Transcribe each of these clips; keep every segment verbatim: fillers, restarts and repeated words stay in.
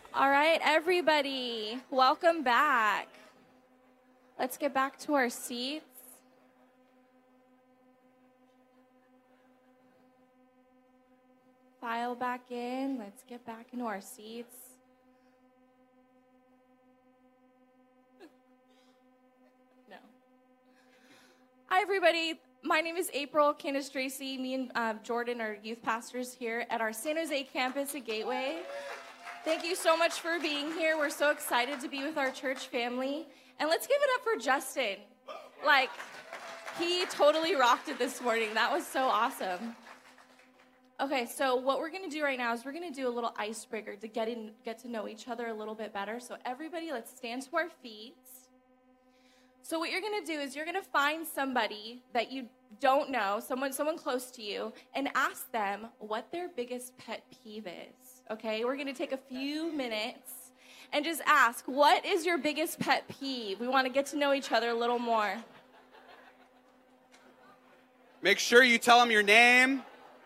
All right, everybody, welcome back. Let's get back to our seats. File back in. Let's get back into our seats. No. Hi, everybody. My name is April Candace Tracy. Me and uh, Jordan are youth pastors here at our San Jose campus at Gateway. Thank you so much for being here. We're so excited to be with our church family. And let's give it up for Justin. Like, he totally rocked it this morning. That was so awesome. Okay, so what we're going to do right now is we're going to do a little icebreaker to get in, get to know each other a little bit better. So everybody, let's stand to our feet. So what you're going to do is you're going to find somebody that you don't know, someone someone close to you, and ask them what their biggest pet peeve is, okay? We're going to take a few minutes and just ask, what is your biggest pet peeve? We want to get to know each other a little more. Make sure you tell them your name.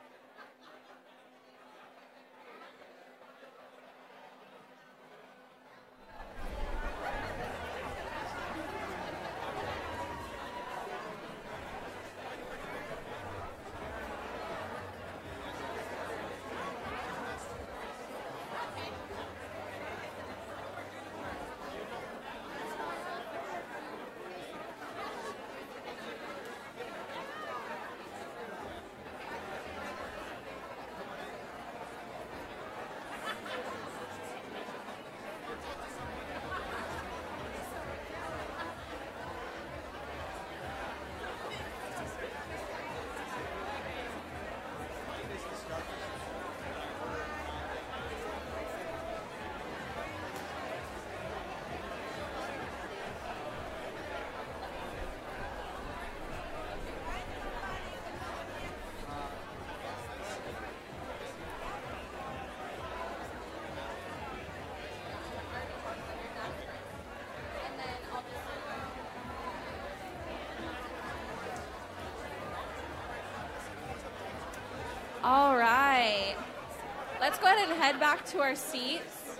All right. Let's go ahead and head back to our seats.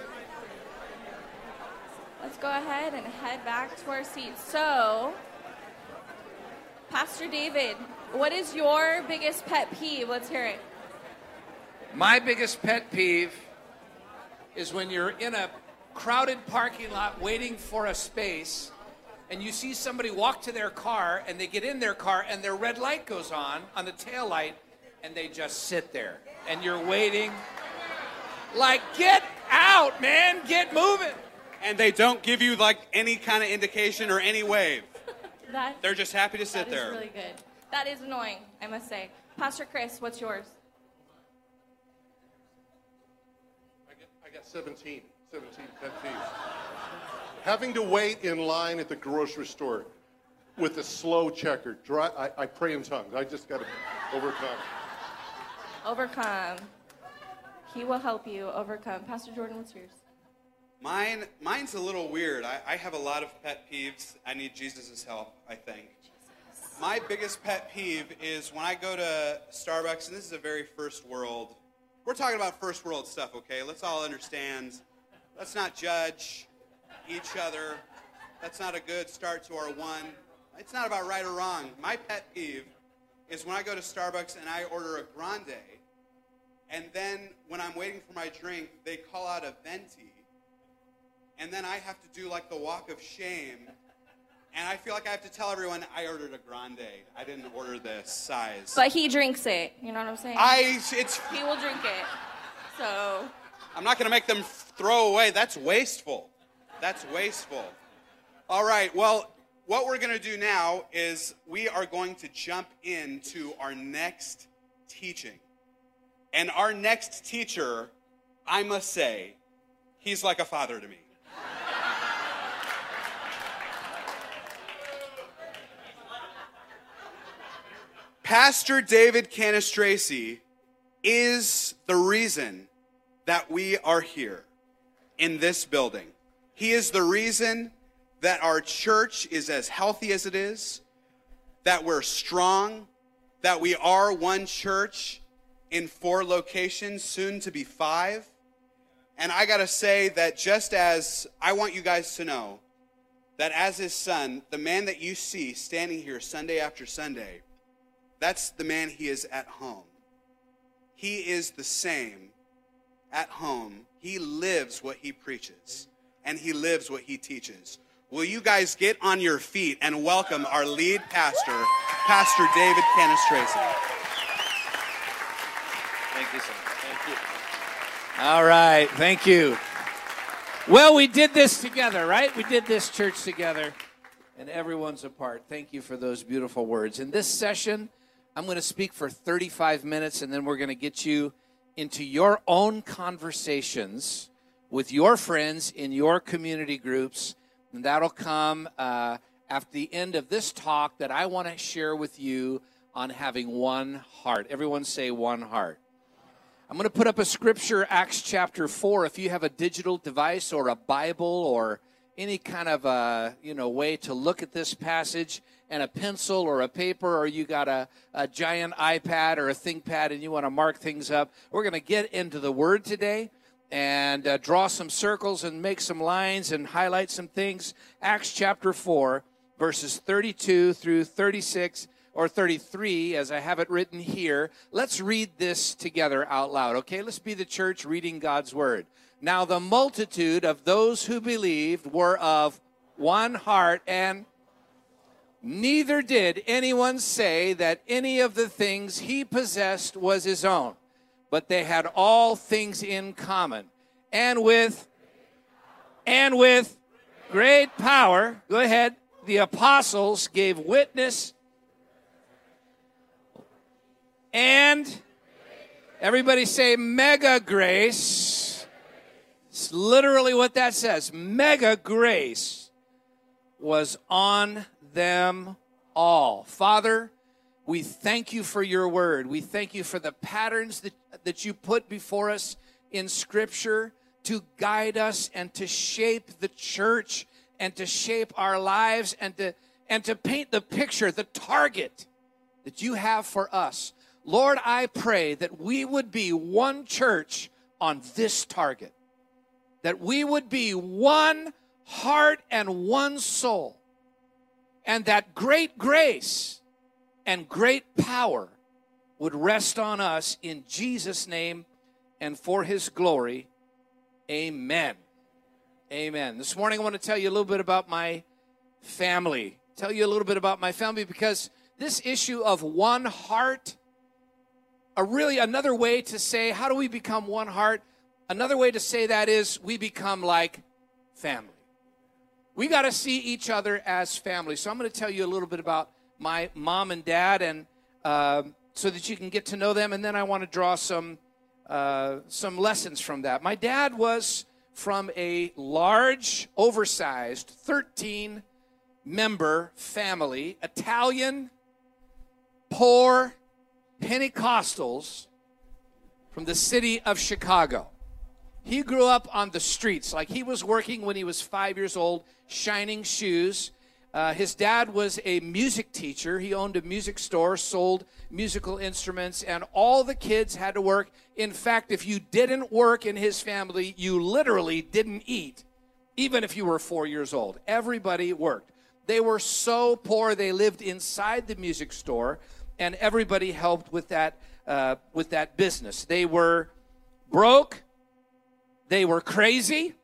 Let's go ahead and head back to our seats. So, Pastor David, what is your biggest pet peeve? Let's hear it. My biggest pet peeve is when you're in a crowded parking lot waiting for a space and you see somebody walk to their car and they get in their car and their red light goes on, on the tail light, and they just sit there, and you're waiting. Like, get out, man, get moving. And they don't give you, like, any kind of indication or any wave. that, They're just happy to sit that there. That is really good. That is annoying, I must say. Pastor Chris, what's yours? I got, I got seventeen. seventeen pet peeves. Having to wait in line at the grocery store with a slow checker. Dry, I, I pray in tongues. I just got to overcome. Overcome. He will help you overcome. Pastor Jordan, what's yours? Mine, mine's a little weird. I, I have a lot of pet peeves. I need Jesus' help, I think. Jesus. My biggest pet peeve is when I go to Starbucks, and this is a very first world. We're talking about first world stuff, okay? Let's all understand. Let's not judge each other. That's not a good start to our one. It's not about right or wrong. My pet peeve is when I go to Starbucks and I order a grande, and then when I'm waiting for my drink, they call out a venti, and then I have to do like the walk of shame, and I feel like I have to tell everyone I ordered a grande. I didn't order this size. But he drinks it. You know what I'm saying? I, it's. He will drink it. So. I'm not going to make them throw away. That's wasteful. That's wasteful. All right, well, what we're going to do now is we are going to jump into our next teaching. And our next teacher, I must say, he's like a father to me. Pastor David Candace Tracy is the reason that we are here in this building. He is the reason that our church is as healthy as it is, that we're strong, that we are one church in four locations, soon to be five. And I got to say that just as I want you guys to know that as his son, the man that you see standing here Sunday after Sunday, that's the man he is at home. He is the same at home. He lives what he preaches, and he lives what he teaches. Will you guys get on your feet and welcome our lead pastor, Pastor David Cannistraci. Thank you, sir. Thank you. All right, thank you. Well, we did this together, right? We did this church together, and everyone's a part. Thank you for those beautiful words. In this session, I'm going to speak for thirty-five minutes, and then we're going to get you into your own conversations with your friends in your community groups, and that'll come uh, after the end of this talk that I want to share with you on having one heart. Everyone say one heart. I'm going to put up a scripture, Acts chapter four. If you have a digital device or a Bible or any kind of a, you know, way to look at this passage, and a pencil or a paper, or you got a, a giant iPad or a ThinkPad and you want to mark things up, we're going to get into the Word today and uh, draw some circles and make some lines and highlight some things. Acts chapter four, verses thirty-two through thirty-six, or thirty-three, as I have it written here. Let's read this together out loud, okay? Let's be the church reading God's Word. Now the multitude of those who believed were of one heart, and neither did anyone say that any of the things he possessed was his own, but they had all things in common. And with, and with great power, go ahead, the apostles gave witness. And everybody say mega grace. It's literally what that says. Mega grace was on them all. Father, we thank you for your word. We thank you for the patterns that, that you put before us in Scripture to guide us and to shape the church and to shape our lives and to, and to paint the picture, the target that you have for us. Lord, I pray that we would be one church on this target, that we would be one heart and one soul, and that great grace and great power would rest on us in Jesus' name and for his glory. Amen. Amen. This morning I want to tell you a little bit about my family. Tell you a little bit about my family because this issue of one heart, a really another way to say, how do we become one heart? Another way to say that is we become like family. We got to see each other as family. So I'm going to tell you a little bit about my mom and dad, and uh, so that you can get to know them. And then I want to draw some uh, some lessons from that. My dad was from a large, oversized, thirteen-member family, Italian, poor Pentecostals from the city of Chicago. He grew up on the streets. Like, he was working when he was five years old, shining shoes. Uh, his dad was a music teacher. He owned a music store, sold musical instruments, and all the kids had to work. In fact, if you didn't work in his family, you literally didn't eat, even if you were four years old. Everybody worked. They were so poor, they lived inside the music store, and everybody helped with that, uh, with that business. They were broke. They were crazy,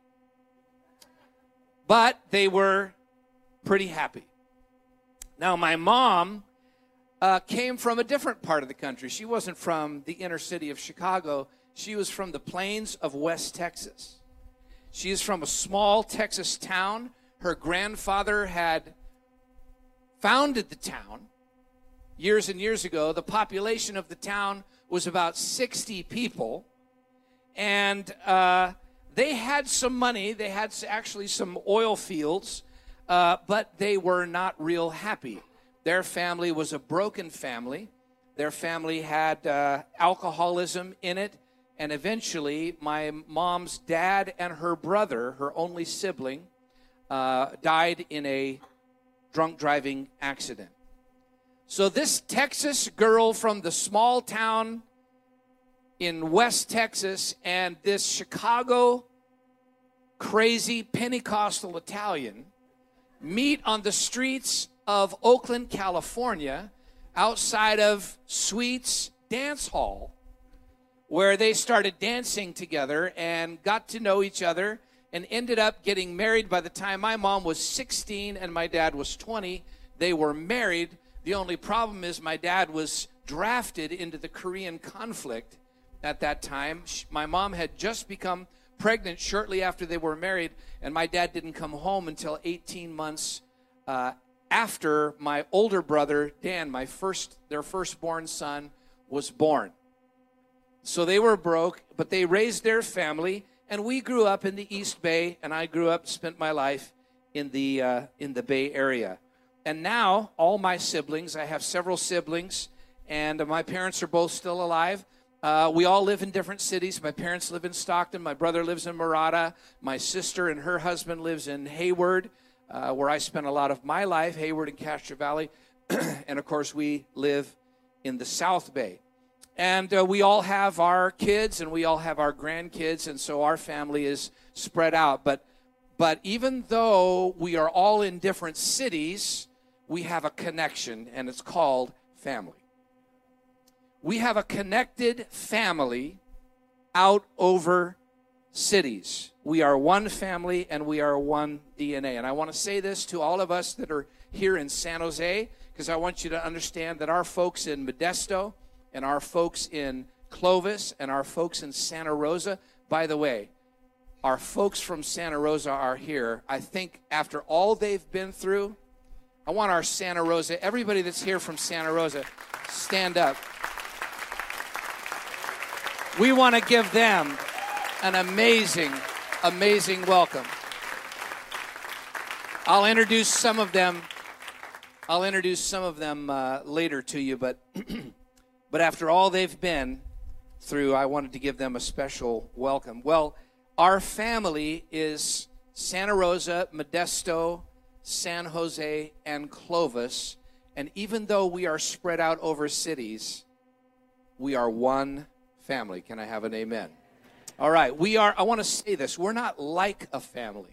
but they were pretty happy. Now, my mom uh, came from a different part of the country. She wasn't from the inner city of Chicago. She was from the plains of West Texas. She is from a small Texas town. Her grandfather had founded the town years and years ago. The population of the town was about sixty people. And uh, they had some money. They had actually some oil fields, uh, but they were not real happy. Their family was a broken family. Their family had uh, alcoholism in it. And eventually, my mom's dad and her brother, her only sibling, uh, died in a drunk driving accident. So this Texas girl from the small town in West Texas, and this Chicago crazy Pentecostal Italian meet on the streets of Oakland, California, outside of Sweets Dance Hall, where they started dancing together and got to know each other and ended up getting married. By the time my mom was sixteen and my dad was twenty, they were married. The only problem is my dad was drafted into the Korean conflict at that time. My mom had just become pregnant shortly after they were married, and my dad didn't come home until eighteen months uh, after my older brother, Dan, my first, their firstborn son, was born. So they were broke, but they raised their family, and we grew up in the East Bay, and I grew up, spent my life in the uh, in the Bay Area. And now, all my siblings, I have several siblings, and my parents are both still alive. Uh, we all live in different cities. My parents live in Stockton. My brother lives in Murata. My sister and her husband lives in Hayward, uh, where I spent a lot of my life, Hayward and Castro Valley. And, of course, we live in the South Bay. And uh, we all have our kids, and we all have our grandkids, and so our family is spread out. But, but even though we are all in different cities, we have a connection, and it's called family. We have a connected family out over cities. We are one family, and we are one D N A. And I want to say this to all of us that are here in San Jose, because I want you to understand that our folks in Modesto and our folks in Clovis and our folks in Santa Rosa, by the way, our folks from Santa Rosa are here. I think after all they've been through, I want our Santa Rosa, everybody that's here from Santa Rosa, stand up. We want to give them an amazing, amazing welcome. I'll introduce some of them. I'll introduce some of them uh, later to you, but but after all they've been through, I wanted to give them a special welcome. Well, our family is Santa Rosa, Modesto, San Jose, and Clovis, and even though we are spread out over cities, we are one family. Can I have an amen? All right, we are, I want to say this, we're not like a family.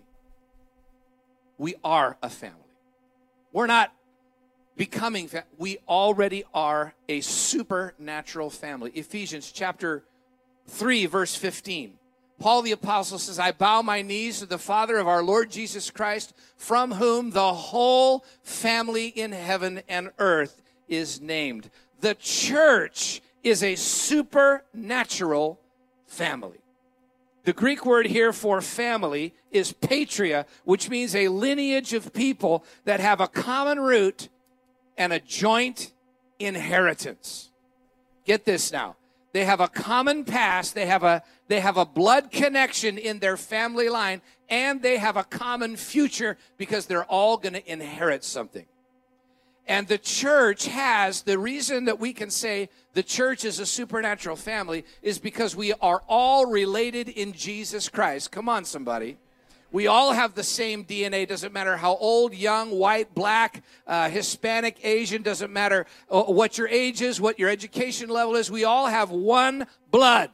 We are a family. We're not becoming, fa- we already are a supernatural family. Ephesians chapter three, verse fifteen. Paul the apostle says, I bow my knees to the Father of our Lord Jesus Christ, from whom the whole family in heaven and earth is named. The church is a supernatural family. The Greek word here for family is patria, which means a lineage of people that have a common root and a joint inheritance. Get this now. They have a common past, they have a they have a blood connection in their family line, and they have a common future because they're all going to inherit something. And the church has, the reason that we can say the church is a supernatural family is because we are all related in Jesus Christ. Come on, somebody. We all have the same D N A. Doesn't matter how old, young, white, black, uh, Hispanic, Asian. Doesn't matter what your age is, what your education level is. We all have one blood.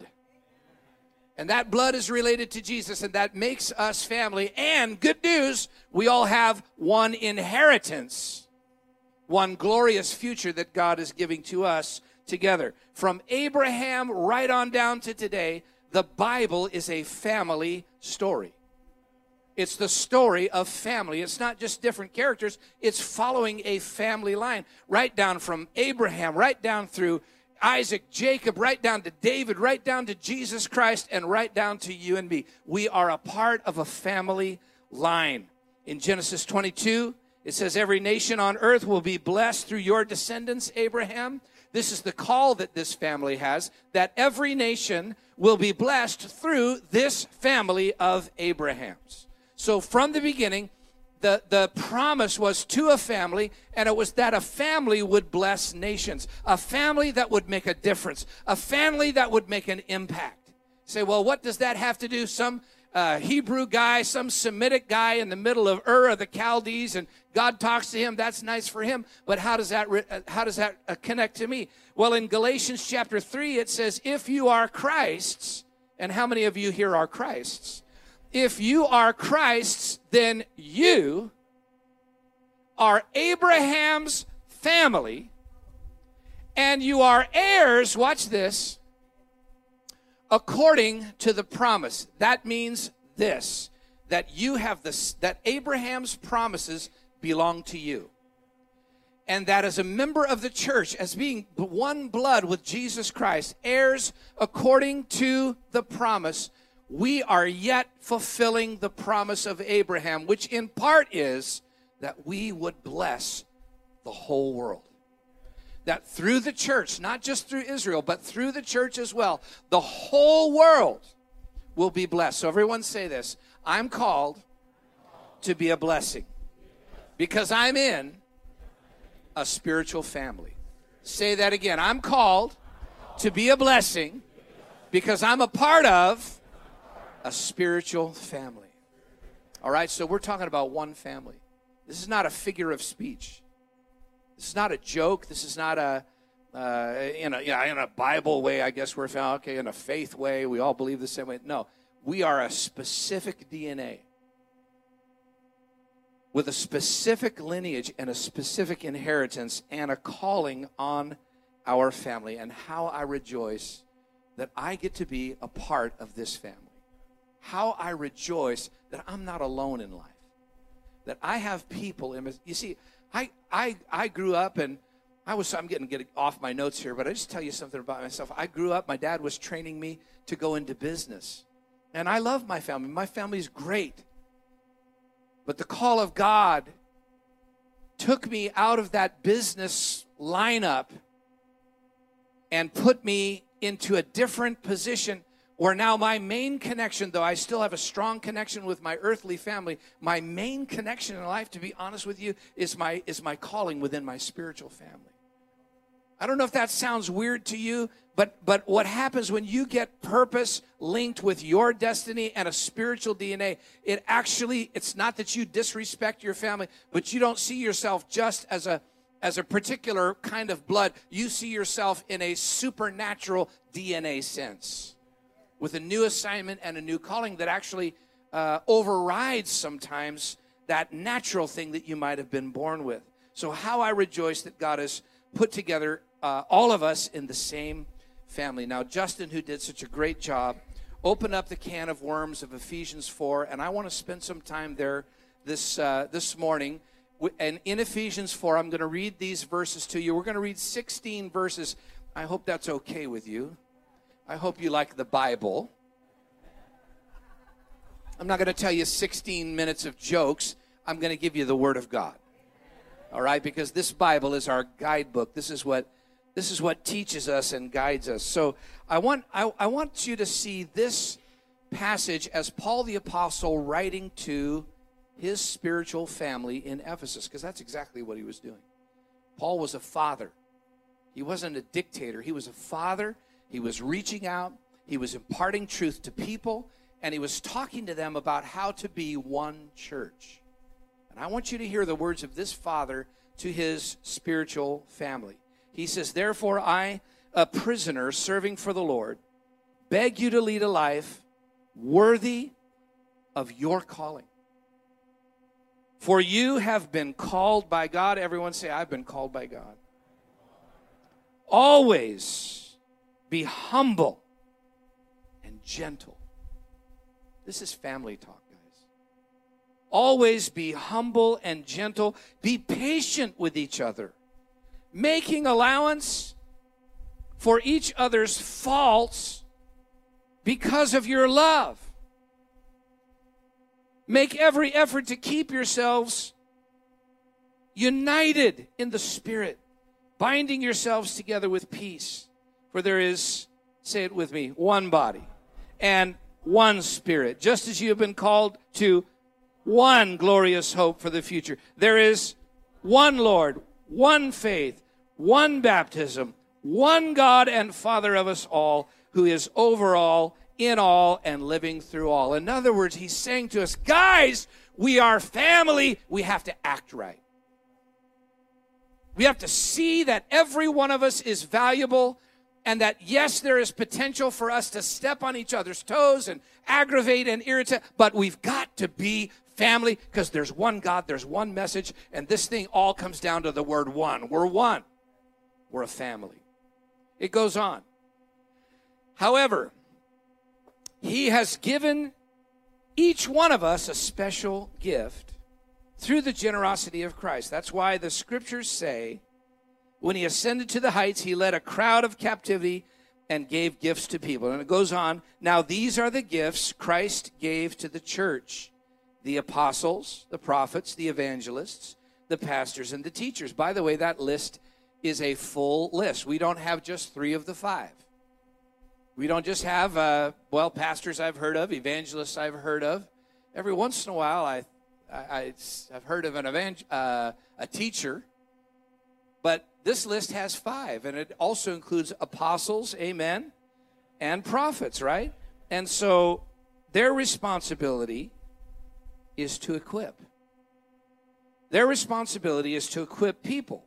And that blood is related to Jesus, and that makes us family. And good news, we all have one inheritance, one glorious future that God is giving to us together. From Abraham right on down to today, the Bible is a family story. It's the story of family. It's not just different characters. It's following a family line. Right down from Abraham, right down through Isaac, Jacob, right down to David, right down to Jesus Christ, and right down to you and me. We are a part of a family line. In Genesis twenty-two, it says, every nation on earth will be blessed through your descendants, Abraham. This is the call that this family has, that every nation will be blessed through this family of Abraham's. So from the beginning, the, the promise was to a family, and it was that a family would bless nations, a family that would make a difference, a family that would make an impact. You say, well, what does that have to do? Some uh, Hebrew guy, some Semitic guy in the middle of Ur of the Chaldees, and God talks to him. That's nice for him. But how does that re- uh, how does that uh, connect to me? Well, in Galatians chapter three, it says, if you are Christ's, and how many of you here are Christ's? If you are Christ's, then you are Abraham's family, and you are heirs, watch this, according to the promise. That means this, that you have this, that Abraham's promises belong to you. And that as a member of the church, as being one blood with Jesus Christ, heirs according to the promise, we are yet fulfilling the promise of Abraham, which in part is that we would bless the whole world. That through the church, not just through Israel, but through the church as well, the whole world will be blessed. So everyone say this, I'm called to be a blessing because I'm in a spiritual family. Say that again. I'm called to be a blessing because I'm a part of a spiritual family. All right, so we're talking about one family. This is not a figure of speech. This is not a joke. This is not a, uh, in a, yeah, in a Bible way, I guess we're found, okay, in a faith way, we all believe the same way. No, we are a specific D N A with a specific lineage and a specific inheritance and a calling on our family. And how I rejoice that I get to be a part of this family. How I rejoice that I'm not alone in life. That I have people in, you see, I I I grew up and I was, I'm getting, getting off my notes here, but I just tell you something about myself. I grew up, my dad was training me to go into business. And I love my family. My family's great. But the call of God took me out of that business lineup and put me into a different position where now my main connection, though I still have a strong connection with my earthly family, my main connection in life, to be honest with you, is my is my calling within my spiritual family. I don't know if that sounds weird to you, but but what happens when you get purpose linked with your destiny and a spiritual D N A, it actually, it's not that you disrespect your family, but you don't see yourself just as a as a particular kind of blood. You see yourself in a supernatural D N A sense, with a new assignment and a new calling that actually uh, overrides sometimes that natural thing that you might have been born with. So how I rejoice that God has put together uh, all of us in the same family. Now, Justin, who did such a great job, opened up the can of worms of Ephesians four, and I want to spend some time there this uh, this morning. And in Ephesians four, I'm going to read these verses to you. We're going to read sixteen verses. I hope that's okay with you. I hope you like the Bible. I'm not going to tell you sixteen minutes of jokes. I'm going to give you the Word of God. All right? Because this Bible is our guidebook. This is what this is what teaches us and guides us. So I want I, I want you to see this passage as Paul the Apostle writing to his spiritual family in Ephesus, because that's exactly what he was doing. Paul was a father. He wasn't a dictator. He was a father. He was reaching out, he was imparting truth to people, and he was talking to them about how to be one church. And I want you to hear the words of this father to his spiritual family. He says, therefore I, a prisoner serving for the Lord, beg you to lead a life worthy of your calling. For you have been called by God. Everyone say, I've been called by God. Always be humble and gentle. This is family talk, guys. Always be humble and gentle. Be patient with each other, making allowance for each other's faults because of your love. Make every effort to keep yourselves united in the Spirit, binding yourselves together with peace. For there is, say it with me, one body and one Spirit, just as you have been called to one glorious hope for the future. There is one Lord, one faith, one baptism, one God and Father of us all, who is over all, in all and living through all. In other words, he's saying to us, guys, we are family. We have to act right. We have to see that every one of us is valuable and that, yes, there is potential for us to step on each other's toes and aggravate and irritate, but we've got to be family because there's one God, there's one message, and this thing all comes down to the word one. We're one. We're a family. It goes on. However, he has given each one of us a special gift through the generosity of Christ. That's why the scriptures say, when he ascended to the heights, he led a crowd of captivity and gave gifts to people. And it goes on, now these are the gifts Christ gave to the church: the apostles, the prophets, the evangelists, the pastors, and the teachers. By the way, that list is a full list. We don't have just three of the five. We don't just have, uh, well, pastors I've heard of, evangelists I've heard of. Every once in a while, I, I, I've heard of an evangel- uh, a teacher. But this list has five, and it also includes apostles, amen, and prophets, right? And so their responsibility is to equip. Their responsibility is to equip people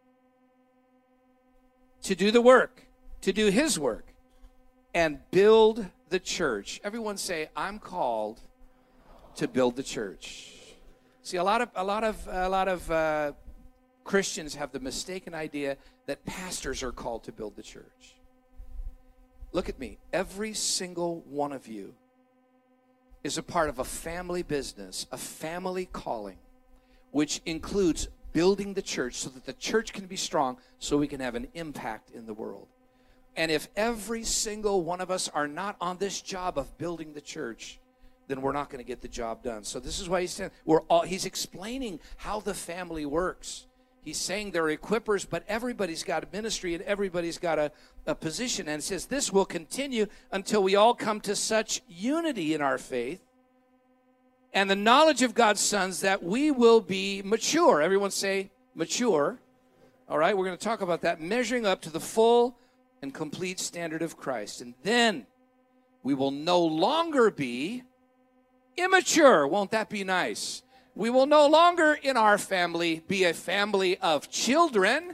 to do the work, to do his work, and build the church. Everyone say, I'm called to build the church. See, a lot of, a lot of, a lot of, uh, Christians have the mistaken idea that pastors are called to build the church. Look at me. Every single one of you is a part of a family business, a family calling, which includes building the church so that the church can be strong, so we can have an impact in the world. And if every single one of us are not on this job of building the church, then we're not going to get the job done. So this is why he's saying, we're all, he's explaining how the family works. He's saying they're equippers, but everybody's got a ministry and everybody's got a, a position. And it says this will continue until we all come to such unity in our faith and the knowledge of God's sons that we will be mature. Everyone say mature. All right, we're going to talk about that. Measuring up to the full and complete standard of Christ. And then we will no longer be immature. Won't that be nice? We will no longer in our family be a family of children.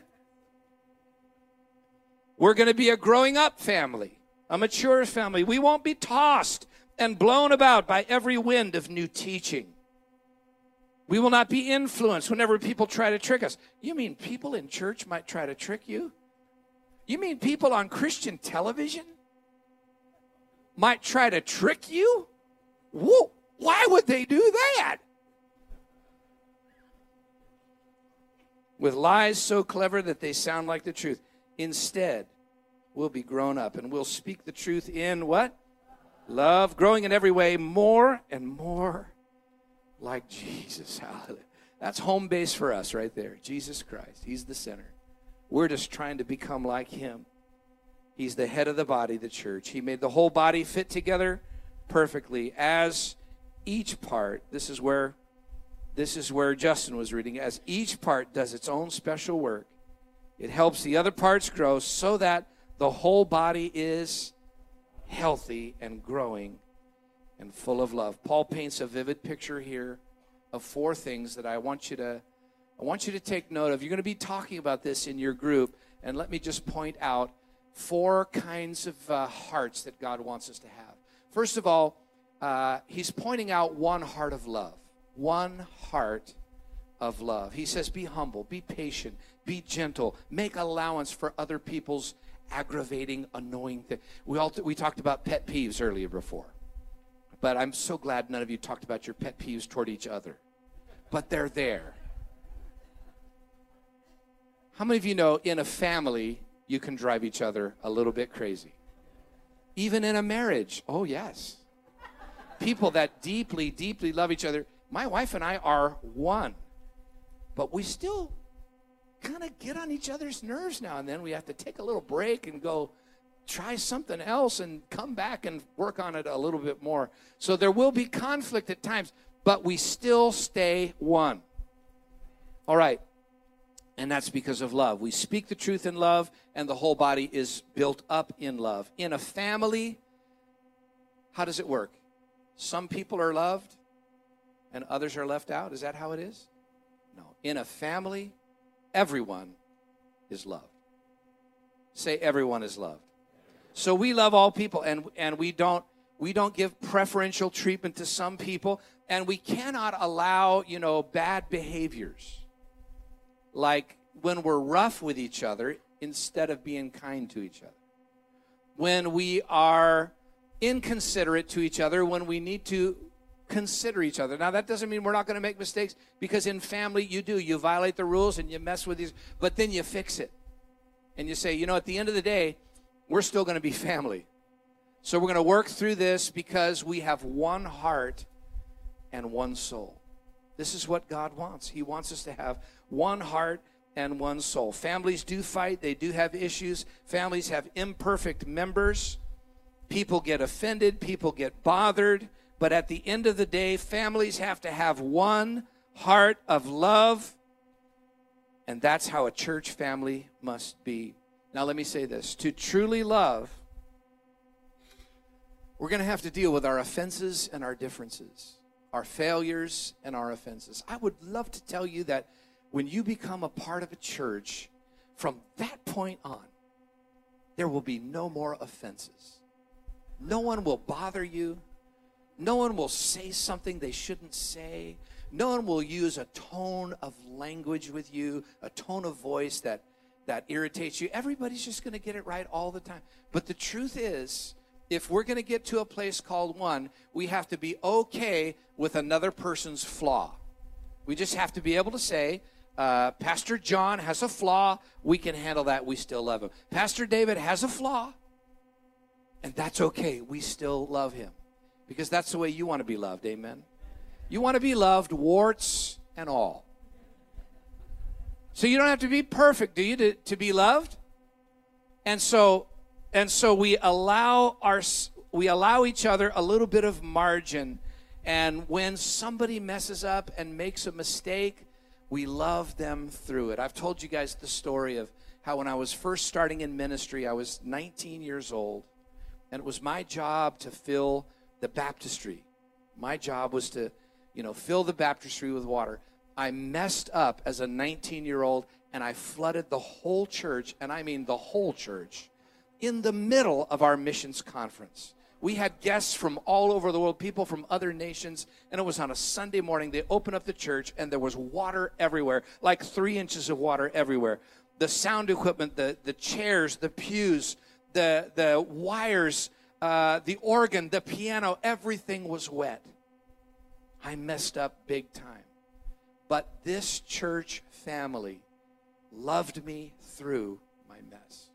We're going to be a growing up family, a mature family. We won't be tossed and blown about by every wind of new teaching. We will not be influenced whenever people try to trick us. You mean people in church might try to trick you? You mean people on Christian television might try to trick you? Whoa, why would they do that? With lies so clever that they sound like the truth. Instead, we'll be grown up and we'll speak the truth in what? Love, growing in every way more and more like Jesus. Hallelujah. That's home base for us right there. Jesus Christ. He's the center. We're just trying to become like him. He's the head of the body, the church. He made the whole body fit together perfectly as each part. This is where This is where Justin was reading. As each part does its own special work, it helps the other parts grow so that the whole body is healthy and growing and full of love. Paul paints a vivid picture here of four things that I want you to I want you to take note of. You're going to be talking about this in your group, and let me just point out four kinds of uh, hearts that God wants us to have. First of all, uh, he's pointing out one heart of love. One heart of love. He says, be humble, be patient, be gentle, make allowance for other people's aggravating, annoying things. We all we talked about pet peeves earlier before, but I'm so glad none of you talked about your pet peeves toward each other, but they're there. How many of you know in a family you can drive each other a little bit crazy? Even in a marriage, oh yes. People that deeply, deeply love each other. My wife and I are one, but we still kind of get on each other's nerves now and then. We have to take a little break and go try something else and come back and work on it a little bit more. So there will be conflict at times, but we still stay one. All right, and that's because of love. We speak the truth in love, and the whole body is built up in love. In a family, How does it work? Some people are loved and others are left out. Is that how it is? No. In a family, everyone is loved. Say, everyone is loved. So we love all people, and, and we don't we don't give preferential treatment to some people, and we cannot allow, you know, bad behaviors. Like when we're rough with each other instead of being kind to each other. When we are inconsiderate to each other, when we need to consider each other. Now, that doesn't mean we're not going to make mistakes, because in family you do. You violate the rules and you mess with these, but then you fix it. And you say, you know, at the end of the day, we're still going to be family. So we're going to work through this because we have one heart and one soul. This is what God wants. He wants us to have one heart and one soul. Families do fight. They do have issues. Families have imperfect members. People get offended. People get bothered. But at the end of the day, families have to have one heart of love. And that's how a church family must be. Now, let me say this. To truly love, we're going to have to deal with our offenses and our differences, our failures and our offenses. I would love to tell you that when you become a part of a church, from that point on, there will be no more offenses. No one will bother you. No one will say something they shouldn't say. No one will use a tone of language with you, a tone of voice that, that irritates you. Everybody's just going to get it right all the time. But the truth is, if we're going to get to a place called one, we have to be okay with another person's flaw. We just have to be able to say, uh, Pastor John has a flaw. We can handle that. We still love him. Pastor David has a flaw. And that's okay. We still love him. Because that's the way you want to be loved. Amen. You want to be loved, warts and all. So you don't have to be perfect, do you, to, to be loved? And so and so we allow our we allow each other a little bit of margin. And when somebody messes up and makes a mistake, we love them through it. I've told you guys the story of how when I was first starting in ministry, I was nineteen years old, and it was my job to fill the baptistry. My job was to, you know, fill the baptistry with water. I messed up as a nineteen-year-old, and I flooded the whole church, and I mean the whole church, in the middle of our missions conference. We had guests from all over the world, people from other nations, and it was on a Sunday morning. They opened up the church, and there was water everywhere, like three inches of water everywhere. The sound equipment, the, the chairs, the pews, the, the wires, uh, the organ, the piano, everything was wet. I messed up big time. But this church family loved me through my mess.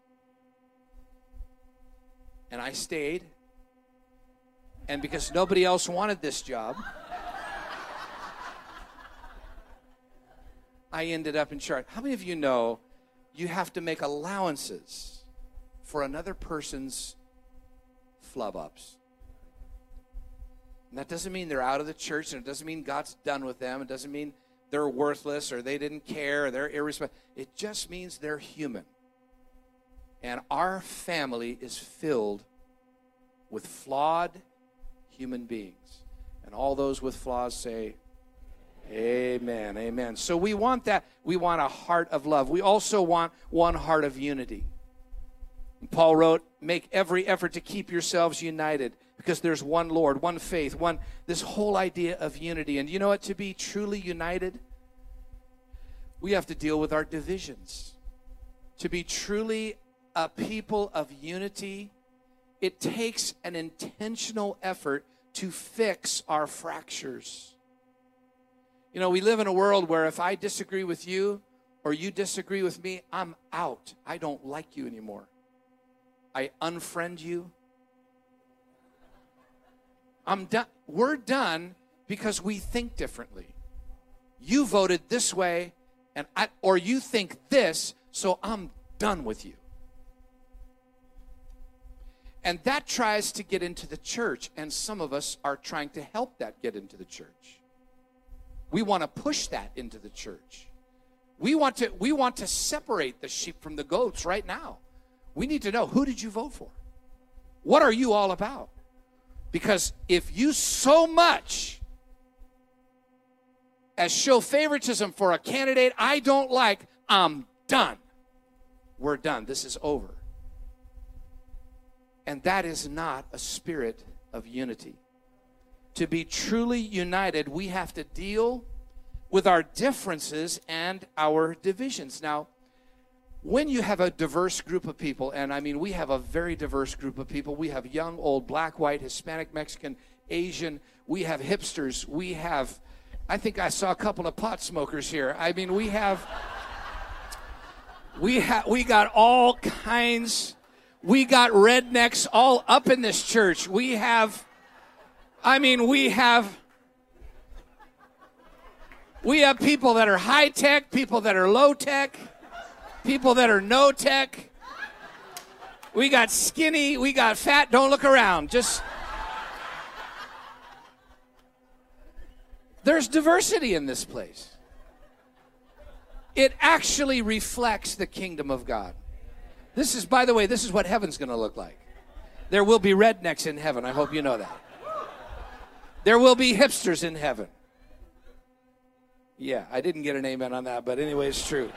And I stayed. And because nobody else wanted this job, I ended up in charge. How many of you know you have to make allowances for another person's flub-ups? And that doesn't mean they're out of the church, and it doesn't mean God's done with them. It doesn't mean they're worthless or they didn't care or they're irresponsible. It just means they're human. And our family is filled with flawed human beings. And all those with flaws say, amen, amen. So we want that. We want a heart of love. We also want one heart of unity. And Paul wrote, make every effort to keep yourselves united, because there's one Lord, one faith, one, this whole idea of unity. And you know what? To be truly united, we have to deal with our divisions. To be truly a people of unity, it takes an intentional effort to fix our fractures. You know, we live in a world where if I disagree with you or you disagree with me, I'm out. I don't like you anymore. I unfriend you. I'm done. We're done because we think differently. You voted this way, and I, or you think this, so I'm done with you. And that tries to get into the church, and some of us are trying to help that get into the church. We want to push that into the church. We want to, we want to separate the sheep from the goats right now. We need to know, who did you vote for? What are you all about? Because if you so much as show favoritism for a candidate I don't like, I'm done. We're done. This is over. And that is not a spirit of unity. To be truly united, we have to deal with our differences and our divisions. Now, when you have a diverse group of people, and I mean we have a very diverse group of people. We have young, old, black, white, Hispanic, Mexican, Asian. We have hipsters. We have, I think I saw a couple of pot smokers here. I mean, we have, we have, we got all kinds. We got rednecks all up in this church. We have, I mean, we have, we have people that are high tech, people that are low tech, people that are no tech. We got skinny, we got fat. Don't look around. Just, there's diversity in this place. It actually reflects the kingdom of God. This is, by the way, this is what heaven's going to look like. There will be rednecks in heaven. I hope you know that. There will be hipsters in heaven. Yeah, I didn't get an amen on that, but anyway, it's true.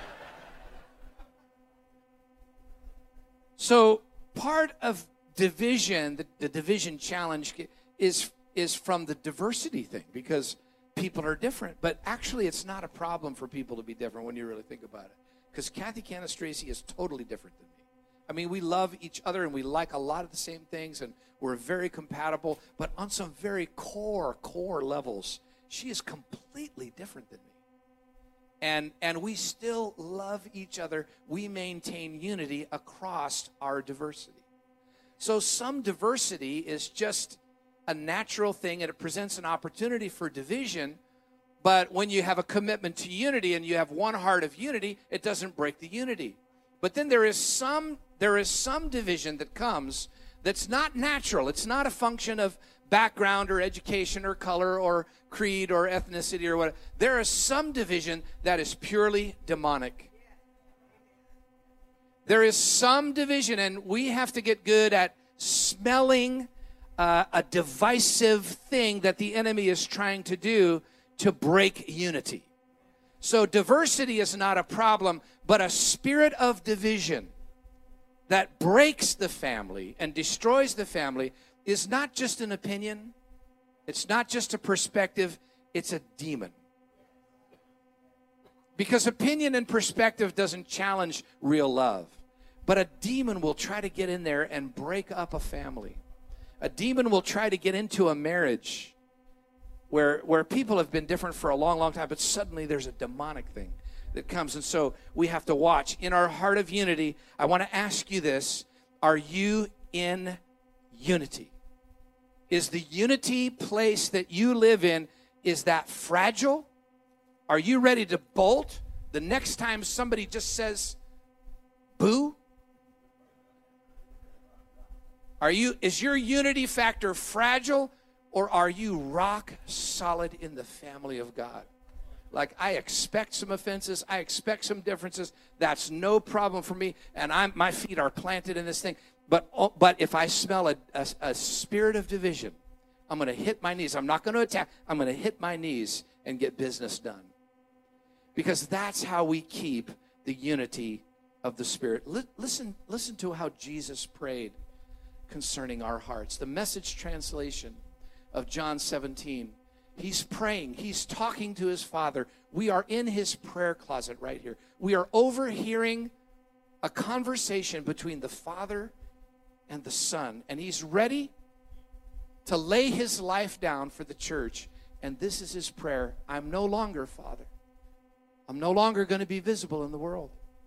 So part of division, the, the division challenge is, is from the diversity thing, because people are different. But actually, it's not a problem for people to be different when you really think about it. Because Kathy Canastraci is totally different than me. I mean, we love each other and we like a lot of the same things and we're very compatible. But on some very core, core levels, she is completely different than me. And, and we still love each other. We maintain unity across our diversity. So some diversity is just a natural thing and it presents an opportunity for division. But when you have a commitment to unity and you have one heart of unity, it doesn't break the unity. But then there is some there is some division that comes that's not natural. It's not a function of background or education or color or creed or ethnicity or whatever. There is some division that is purely demonic. There is some division, and we have to get good at smelling uh, a divisive thing that the enemy is trying to do to break unity. So diversity is not a problem, but a spirit of division that breaks the family and destroys the family is not just an opinion. It's not just a perspective. It's a demon. Because opinion and perspective doesn't challenge real love. But a demon will try to get in there and break up a family. A demon will try to get into a marriage where, where people have been different for a long, long time, but suddenly there's a demonic thing that comes. And so we have to watch. In our heart of unity, I want to ask you this. Are you in unity? Is the unity place that you live in, is that fragile? Are you ready to bolt the next time somebody just says, boo? Are you, is your unity factor fragile, or are you rock solid in the family of God? Like, I expect some offenses, I expect some differences. That's no problem for me, and I'm, my feet are planted in this thing. But, but if I smell a, a, a spirit of division, I'm going to hit my knees. I'm not going to attack. I'm going to hit my knees and get business done. Because that's how we keep the unity of the Spirit. L- listen, listen to how Jesus prayed concerning our hearts. The Message translation of John seventeen. He's praying. He's talking to his Father. We are in his prayer closet right here. We are overhearing a conversation between the Father and the Son. And he's ready to lay his life down for the church. And this is his prayer. I'm no longer, Father. I'm no longer going to be visible in the world.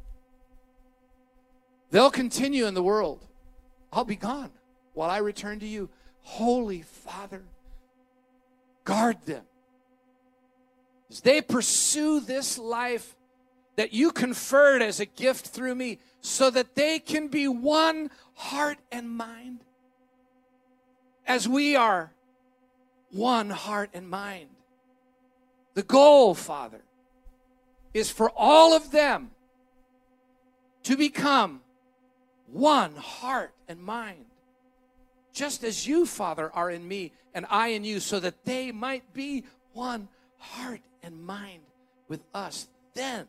They'll continue in the world. I'll be gone while I return to you. Holy Father, guard them as they pursue this life that you conferred as a gift through me, so that they can be one heart and mind as we are one heart and mind. The goal, Father, is for all of them to become one heart and mind, just as you, Father, are in me and I in you, so that they might be one heart and mind with us. Then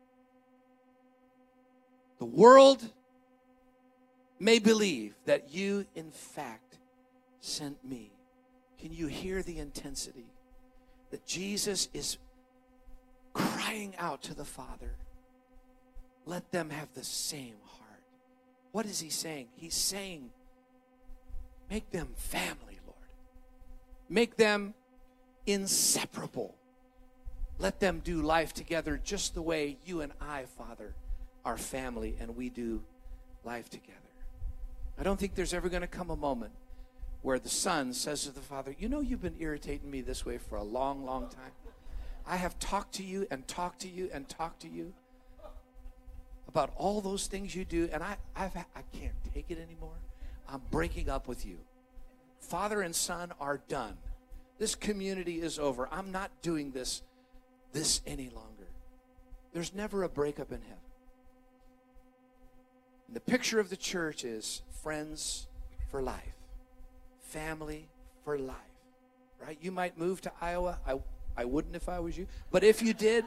the world may believe that you, in fact, sent me. Can you hear the intensity? That Jesus is crying out to the Father, let them have the same heart. What is he saying? He's saying, make them family, Lord. Make them inseparable. Let them do life together just the way you and I, Father, are family and we do life together. I don't think there's ever going to come a moment where the Son says to the Father, you know, you've been irritating me this way for a long, long time. I have talked to you and talked to you and talked to you about all those things you do, and I I've, I can't take it anymore. I'm breaking up with you. Father and Son are done. This community is over. I'm not doing this, this any longer. There's never a breakup in heaven. And the picture of the church is friends for life. Family for life, right? You might move to Iowa. I, I wouldn't if I was you. But if you did,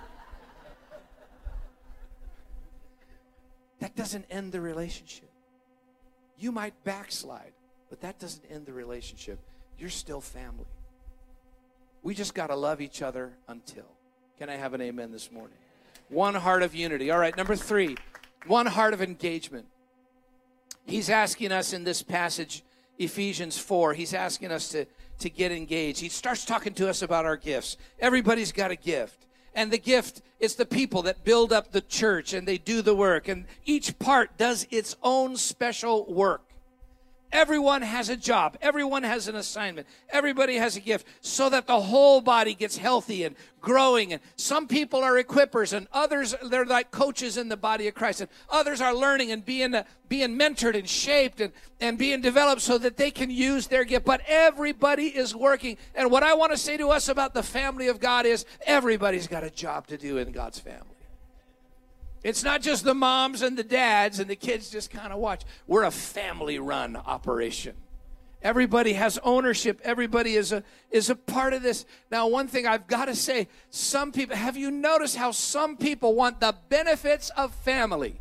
that doesn't end the relationship. You might backslide, but that doesn't end the relationship. You're still family. We just got to love each other until. Can I have an amen this morning? One heart of unity. All right, number three, one heart of engagement. He's asking us in this passage, Ephesians four, he's asking us to, to get engaged. He starts talking to us about our gifts. Everybody's got a gift. And the gift is the people that build up the church and they do the work. And each part does its own special work. Everyone has a job. Everyone has an assignment. Everybody has a gift so that the whole body gets healthy and growing. And some people are equippers and others, they're like coaches in the body of Christ. And others are learning and being, uh, being mentored and shaped and, and being developed so that they can use their gift. But everybody is working. And what I want to say to us about the family of God is everybody's got a job to do in God's family. It's not just the moms and the dads and the kids just kind of watch. We're a family-run operation. Everybody has ownership. Everybody is a, is a part of this. Now, one thing I've got to say, some people, have you noticed how some people want the benefits of family,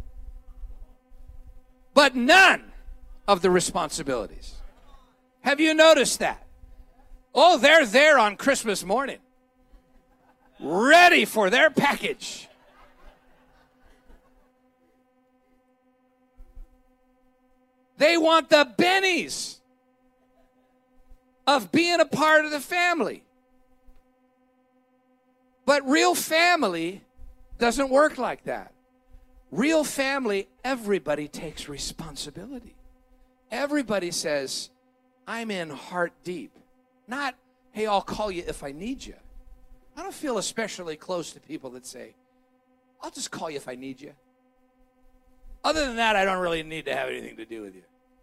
but none of the responsibilities? Have you noticed that? Oh, they're there on Christmas morning, ready for their package. They want the bennies of being a part of the family. But real family doesn't work like that. Real family, everybody takes responsibility. Everybody says, I'm in heart deep. Not, hey, I'll call you if I need you. I don't feel especially close to people that say, I'll just call you if I need you. Other than that, I don't really need to have anything to do with you.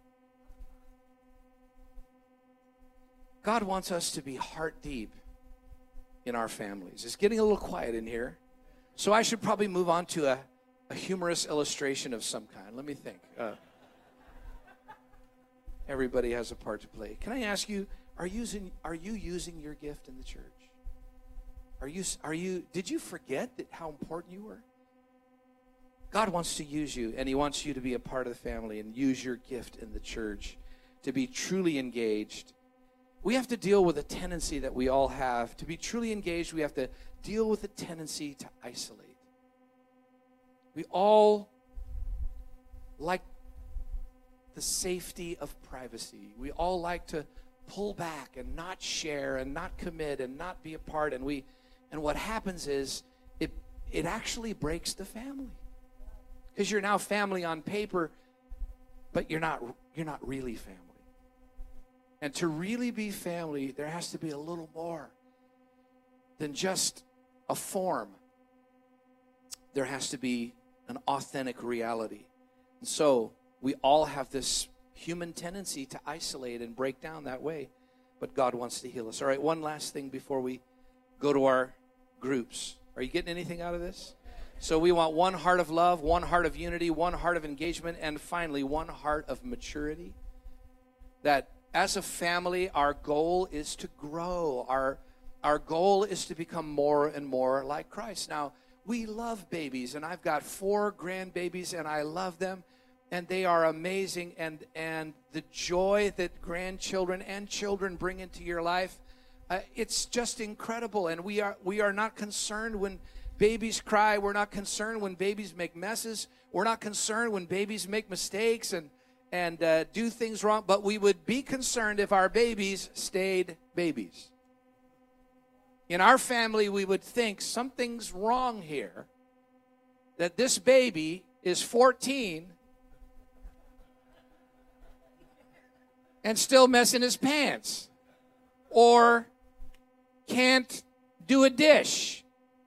God wants us to be heart deep in our families. It's getting a little quiet in here. So I should probably move on to a, a humorous illustration of some kind. Let me think. Uh, everybody has a part to play. Can I ask you, are you using, are you using your gift in the church? Are you, are you, did you forget that how important you were? God wants to use you, and he wants you to be a part of the family and use your gift in the church to be truly engaged. We have to deal with a tendency that we all have. To be truly engaged, we have to deal with the tendency to isolate. We all like the safety of privacy. We all like to pull back and not share and not commit and not be a part. And we, and what happens is it it actually breaks the family. Because you're now family on paper, but you're not you're not really family. And to really be family, there has to be a little more than just a form. There has to be an authentic reality. And so we all have this human tendency to isolate and break down that way. But God wants to heal us. All right, one last thing before we go to our groups. Are you getting anything out of this? So we want one heart of love, one heart of unity, one heart of engagement, and finally, one heart of maturity. That as a family, our goal is to grow. Our, our goal is to become more and more like Christ. Now, we love babies, and I've got four grandbabies, and I love them, and they are amazing. And, and the joy that grandchildren and children bring into your life, uh, it's just incredible. And we are, we are not concerned when babies cry. We're not concerned when babies make messes. We're not concerned when babies make mistakes and and uh, do things wrong, but we would be concerned if our babies stayed babies. In our family, we would think something's wrong here, that this baby is fourteen and still messing his pants, or can't do a dish,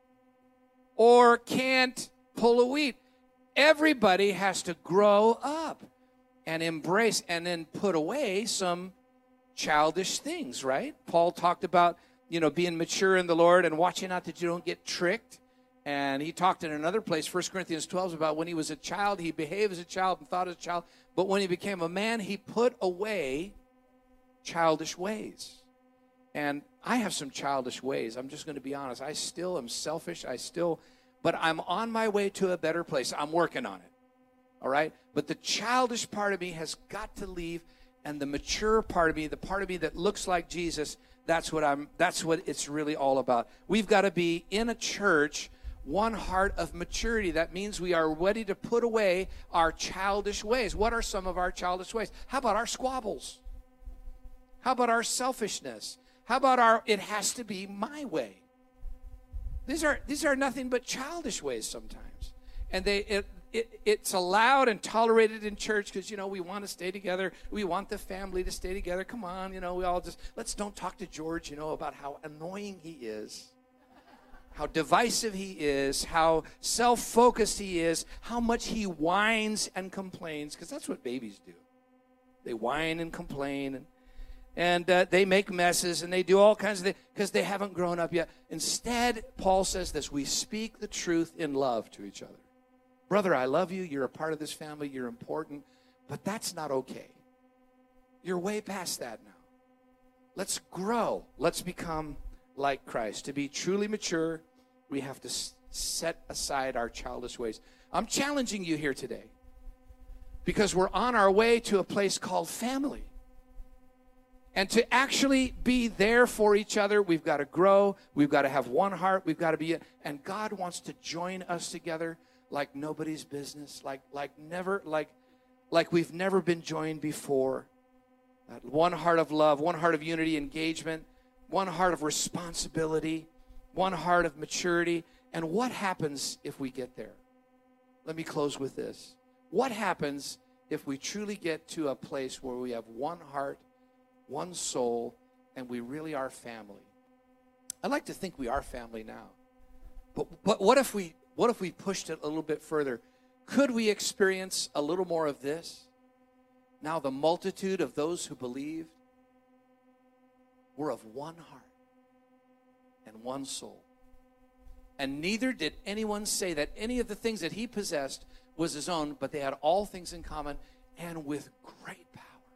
or can't pull a weed. Everybody has to grow up and embrace and then put away some childish things, right? Paul talked about, you know, being mature in the Lord and watching out that you don't get tricked. And he talked in another place, First Corinthians twelve, about when he was a child, he behaved as a child and thought as a child. But when he became a man, he put away childish ways. And I have some childish ways. I'm just going to be honest. I still am selfish. I still, but I'm on my way to a better place. I'm working on it. All right? But the childish part of me has got to leave, and the mature part of me, the part of me that looks like Jesus, that's what I'm that's what it's really all about. We've got to be in a church, one heart of maturity. That means we are ready to put away our childish ways. What are some of our childish ways? How about our squabbles? How about our selfishness? How about our it has to be my way? These are these are nothing but childish ways sometimes. And they it, It, it's allowed and tolerated in church because, you know, we want to stay together. We want the family to stay together. Come on, you know, we all just, let's don't talk to George, you know, about how annoying he is, how divisive he is, how self-focused he is, how much he whines and complains, because that's what babies do. They whine and complain, and, and uh, they make messes, and they do all kinds of things because they haven't grown up yet. Instead, Paul says this, we speak the truth in love to each other. Brother, I love you. You're a part of this family. You're important. But that's not okay. You're way past that now. Let's grow. Let's become like Christ. To be truly mature, we have to set aside our childish ways. I'm challenging you here today because we're on our way to a place called family. And to actually be there for each other, we've got to grow. We've got to have one heart. We've got to be, and God wants to join us together like nobody's business, like like never, like like we've never been joined before. That one heart of love, one heart of unity, engagement, one heart of responsibility, one heart of maturity. And what happens if we get there? Let me close with this. What happens if we truly get to a place where we have one heart, one soul, and we really are family? I like to think we are family now. But but what if we What if we pushed it a little bit further? Could we experience a little more of this? Now the multitude of those who believed were of one heart and one soul. And neither did anyone say that any of the things that he possessed was his own, but they had all things in common, and with great power.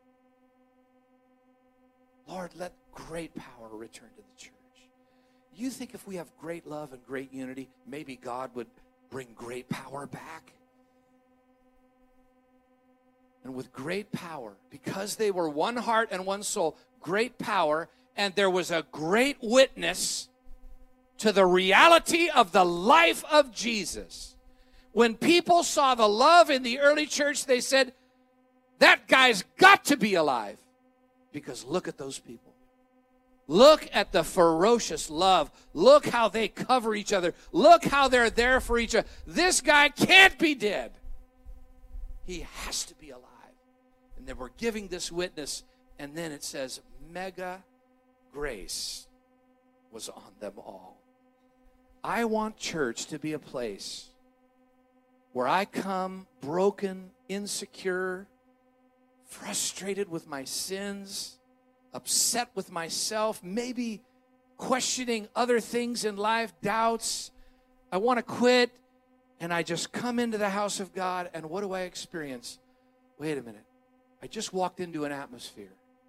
Lord, let great power return to the church. You think if we have great love and great unity, maybe God would bring great power back? And with great power, because they were one heart and one soul, great power, and there was a great witness to the reality of the life of Jesus. When people saw the love in the early church, they said, that guy's got to be alive. Because look at those people. Look at the ferocious love. Look how they cover each other. Look how they're there for each other. This guy can't be dead. He has to be alive. And then we're giving this witness, and then it says, mega grace was on them all. I want church to be a place where I come broken, insecure, frustrated with my sins, upset with myself, maybe questioning other things in life, doubts. I want to quit, and I just come into the house of God, and what do I experience? Wait a minute. I just walked into an atmosphere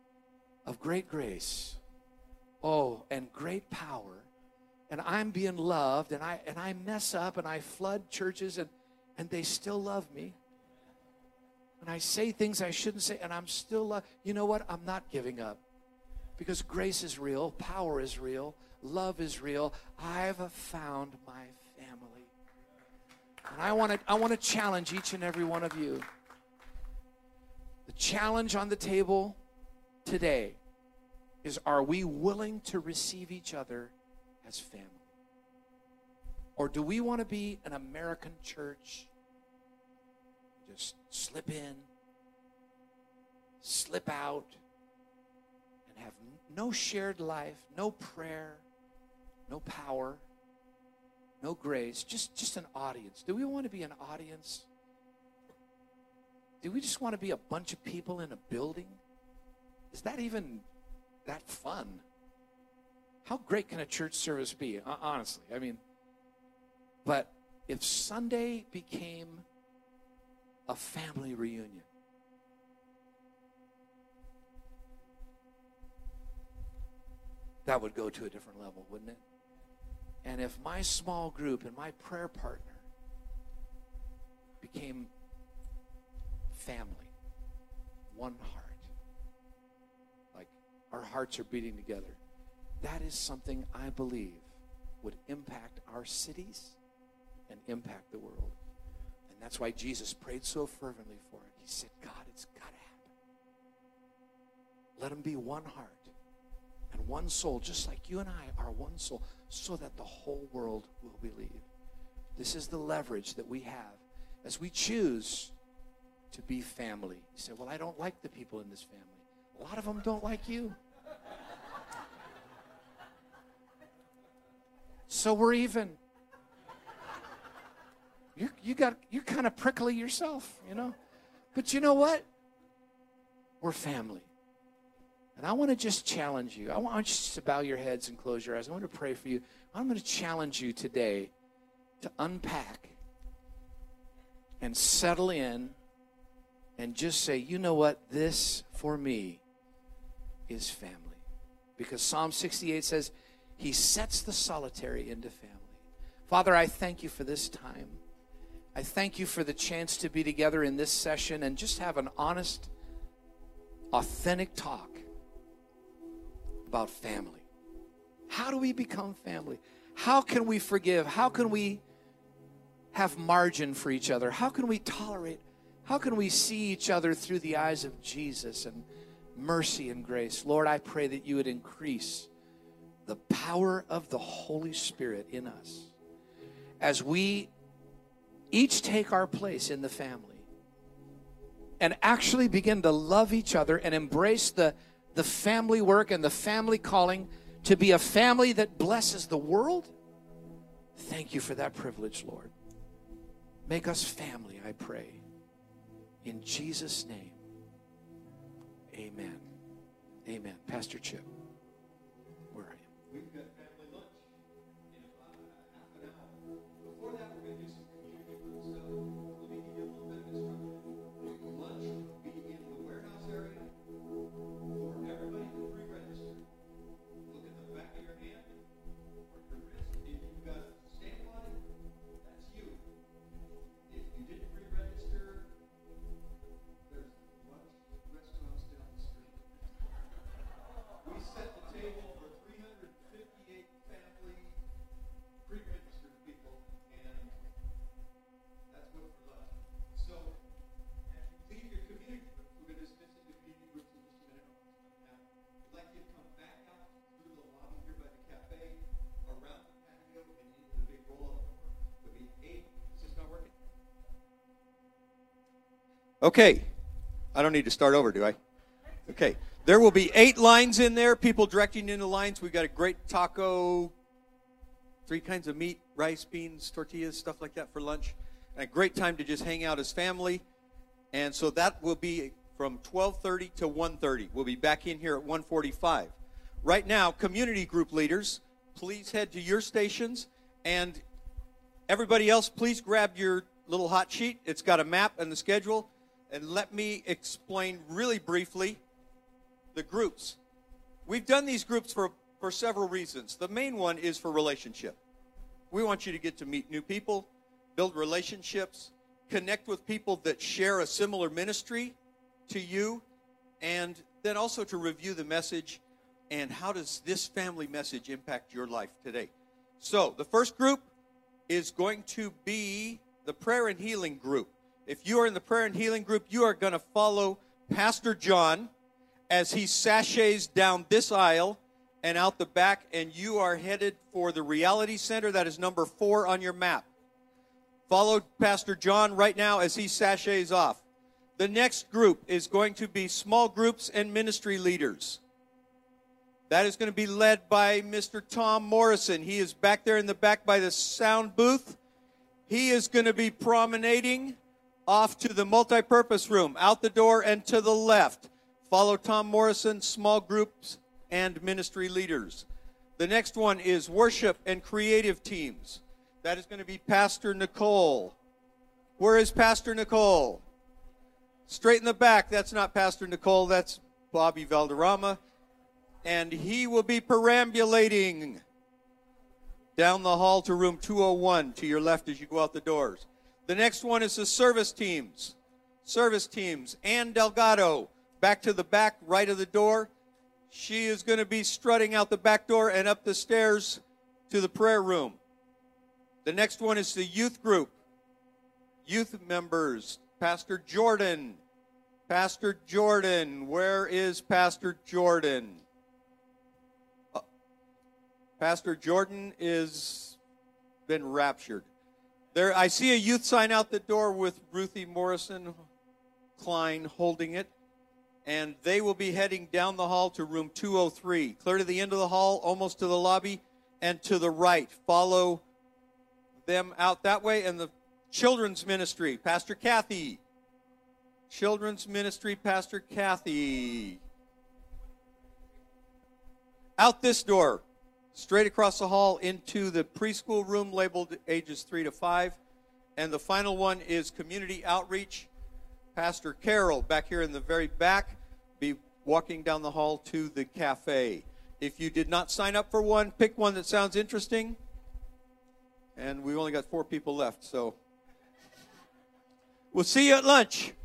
of great grace, oh, and great power, and I'm being loved, and I and I mess up, and I flood churches, and, and they still love me. And I say things I shouldn't say, and I'm still loved. You know what? I'm not giving up. Because grace is real, power is real, love is real. I've found my family. And I want to I want to challenge each and every one of you. The challenge on the table today is, are we willing to receive each other as family? Or do we want to be an American church? Just slip in, slip out, and have no shared life, no prayer, no power, no grace, just, just an audience. Do we want to be an audience? Do we just want to be a bunch of people in a building? Is that even that fun? How great can a church service be, honestly? I mean, but if Sunday became a family reunion, that would go to a different level, wouldn't it? And if my small group and my prayer partner became family, one heart, like our hearts are beating together, that is something I believe would impact our cities and impact the world. And that's why Jesus prayed so fervently for it. He said, God, it's got to happen. Let them be one heart and one soul, just like you and I are one soul, so that the whole world will believe. This is the leverage that we have as we choose to be family. You say, well, I don't like the people in this family. A lot of them don't like you. So we're even. You you got you're kind of prickly yourself, you know. But you know what? We're family. And I want to just challenge you. I want you just to bow your heads and close your eyes. I want to pray for you. I'm going to challenge you today to unpack and settle in and just say, you know what? This, for me, is family. Because Psalm sixty-eight says, he sets the solitary into family. Father, I thank you for this time. I thank you for the chance to be together in this session and just have an honest, authentic talk about family. How do we become family? How can we forgive? How can we have margin for each other? How can we tolerate? How can we see each other through the eyes of Jesus and mercy and grace? Lord, I pray that you would increase the power of the Holy Spirit in us as we each take our place in the family and actually begin to love each other and embrace the, the family work and the family calling to be a family that blesses the world. Thank you for that privilege, Lord. Make us family, I pray. In Jesus' name, amen. Amen. Pastor Chip, where are you? We've got family lunch in about half an hour. Before that, we're going to do some community group stuff. Let me give you a little bit of instruction. Lunch will be in the warehouse area for everybody to pre-register. Look at the back of your hand or your wrist. If you've got a stamp on it, that's you. If you didn't pre-register, there's lunch restaurants down the street. We set the table for three hundred fifty-eight family pre-registered people, and that's good for lunch. So, as you leave your community groups, we're going to dismiss into community groups in just a minute. Now, we'd like you to come back out through the lobby here by the cafe, around the patio, and into the big roll-up door. There'll be eight. Is this not working? Okay. I don't need to start over, do I? Okay. There will be eight lines in there, people directing into lines. We've got a great taco, three kinds of meat, rice, beans, tortillas, stuff like that for lunch. And a great time to just hang out as family. And so that will be from twelve thirty to one thirty. We'll be back in here at one forty-five. Right now, community group leaders, please head to your stations. And everybody else, please grab your little hot sheet. It's got a map and the schedule. And let me explain really briefly the groups. We've done these groups for, for several reasons. The main one is for relationship. We want you to get to meet new people, build relationships, connect with people that share a similar ministry to you, and then also to review the message and how does this family message impact your life today. So the first group is going to be the prayer and healing group. If you are in the prayer and healing group, you are going to follow Pastor John as he sachets down this aisle and out the back, and you are headed for the Reality Center. That is number four on your map. Follow Pastor John right now as he sachets off. The next group is going to be small groups and ministry leaders. That is going to be led by Mister Tom Morrison. He is back there in the back by the sound booth. He is going to be promenading off to the multipurpose room, out the door and to the left. Follow Tom Morrison, small groups and ministry leaders. The next one is worship and creative teams. That is going to be Pastor Nicole. Where is Pastor Nicole? Straight in the back. That's not Pastor Nicole. That's Bobby Valderrama. And he will be perambulating down the hall to room two oh one to your left as you go out the doors. The next one is the service teams. Service teams. Ann Delgado, back to the back, right of the door. She is going to be strutting out the back door and up the stairs to the prayer room. The next one is the youth group. Youth members. Pastor Jordan. Pastor Jordan. Where is Pastor Jordan? Uh, Pastor Jordan is been raptured. There, I see a youth sign out the door with Ruthie Morrison Klein holding it. And they will be heading down the hall to room two oh three. Clear to the end of the hall, almost to the lobby, and to the right. Follow them out that way. And the children's ministry, Pastor Kathy. Children's ministry, Pastor Kathy. Out this door, straight across the hall into the preschool room labeled ages three to five. And the final one is community outreach. Pastor Carol, back here in the very back, be walking down the hall to the cafe. If you did not sign up for one, pick one that sounds interesting. And we've only got four people left, so we'll see you at lunch.